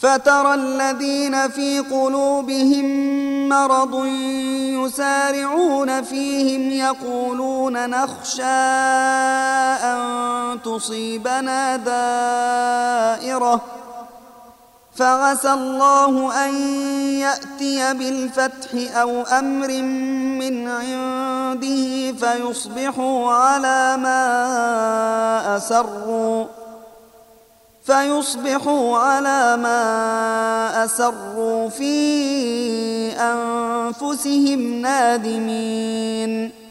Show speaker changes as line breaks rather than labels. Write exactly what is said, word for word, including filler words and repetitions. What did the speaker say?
فترى الذين في قلوبهم مرض يسارعون فيهم يقولون نخشى أن تصيبنا دائرة فعسى الله أن يأتي بالفتح أو أمر من عنده فيصبحوا على ما أسروا فيصبحوا على ما أسروا في أنفسهم نادمين